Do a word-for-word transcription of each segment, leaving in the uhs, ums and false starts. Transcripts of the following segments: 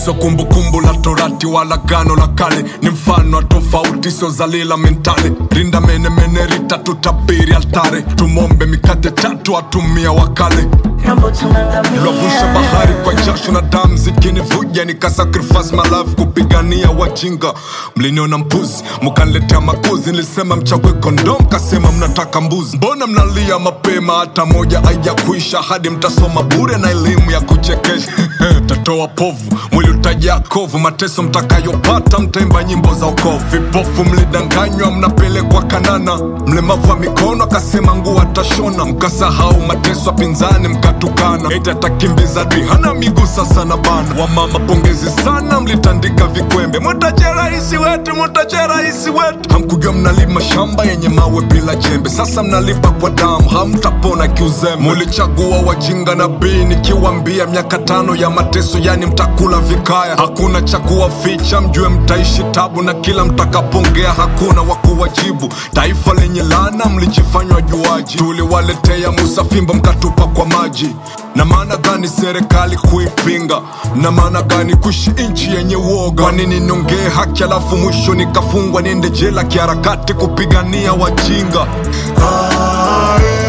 So kumbukumbu la torati wala gano la kale, ni mfano tofauti so zalila mentale. Rinda mene mene rita tutabiri altare, tumombe mikate tatu atumia wakale. Lovusha bahari kwa jasho na damu zikinivuja, nika sacrifice my life kupigania wajinga. Mliniona mpuzi mukaniletea makuzi, nilisema mchagwe kondom kasema mnataka mbuzi. Mbona mnalia mapema hata moja haija kuisha, hadi mtasoma bure na elimu ya kuchekesha. Tatoa povu mwili utajaa kovu, mateso mtakayopata mtaimba nyimbo za okovu. Vipofu mlidanganywa mnapelekwa Kanana, mlemavu wa mikono akasema nguo atashona. Mkasahau mateso pinzani mkatukana, eti atakimbiza dui hana miguu sasa na bana. Wamama pongezi sana mlitandika vikwembe, mutaje raisi wetu, mutaje raisi wetu. Hamkujua mnalima shamba yenye mawe bila jembe, sasa mnalipa kwa damu hamtapona kiuzembe. Mulichagua wajinga na bii nikiwambia miaka tano ya mateso yani mtakula vikaya. Hakuna cha kuwaficha mjue mtaishi tabu, na kila mtakapongea hakuna wakuwajibu. Taifa lenye laana mlijifanywa juaji, tuliwaletea Musa fimbo mkatupa kwa maji. Na maana gani serikali kuipinga? Na maana gani kuishi inchi yenye uoga? Kwa nini niongee haki alafu mwisho nikafungwa niende jela kiharakati kupigania wajinga? Ae,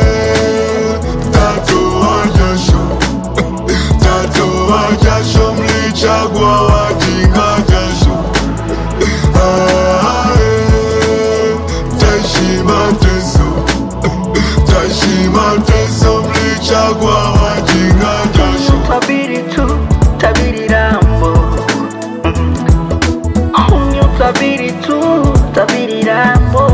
tatoa jasho, tatoa jasho, mlichagua wajinga jasho. Ae, taishi mateso, taishi mateso, mlichagua wajinga jasho. Tabiri tu, tabiri rambo. Tabiri tu, tabiri rambo.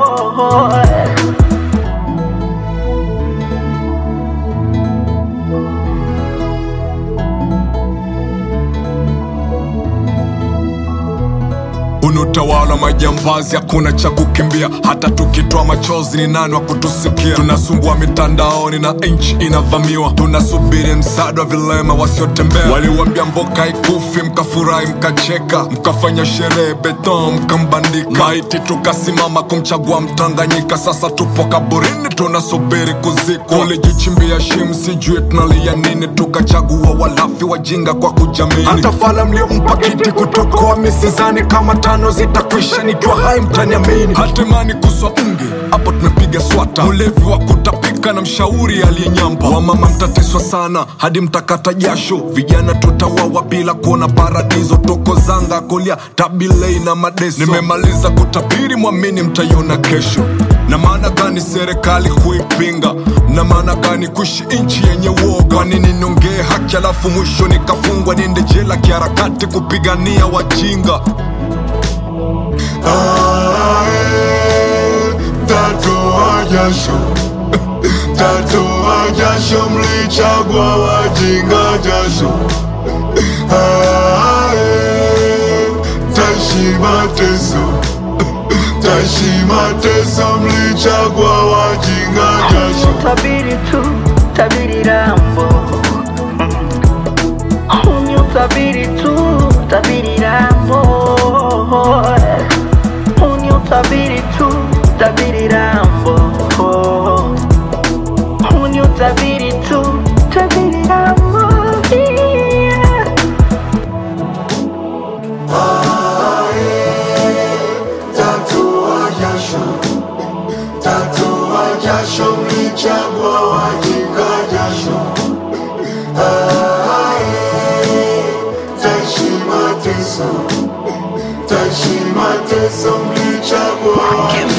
Unutawala majambazi hakuna cha kukimbia, hata tukitoa machozi ni nani wa kutusikia. Tunasumbua mitandaoni na inchi inavamiwa, tunasubiri msaada wa vilema wasiotembea. Waliwambia mboka ikufi mkafurahi mkacheka, mkafanya sherehe beton mkambandika. Maiti tukasimama kumchagua Mtanganyika, sasa tupo kaburini tunasubiri kuzikwa. Ulijichimbia shim sijue tunalia nini, tukachagua walafi wajinga kwa kujamini. Hata fala mliompa kiti kutokoa misizani, kama tano zitakwisha nikiwa hai mtaniamini. Hatemani kuswa unge hapo tumepiga swata, ulevi wa kutapika na mshauri aliyenyamba. Wamama mtateswa sana hadi mtakata jasho, vijana tutawawa bila kuona paradiso. Toko zanga kolia tabilei na madeso, nimemaliza kutabiri mwamini mtaiona kesho. Na maana gani serikali kuipinga? Na maana gani kuishi inchi yenye uoga? Kwa nini niongee haki alafu mwisho nikafungwa niende jela kiharakati kupigania wajinga? Ae, tatoa jasho, tatoa jasho, mlichagua wajinga jasho. Ae, taishi mateso, taishi mateso, mlichagua wajinga jasho. Tabiri tu, tabiri rambo. Tabiri tu, tabiri rambo. Tabiri tu, tabiri rambo. Tabiri tu, tabiri rambo. Ae, tatoa jasho, tatoa jasho, mlichagua wajinga jasho. Ae, taishi mateso, taishi mateso, mlichagua wajinga.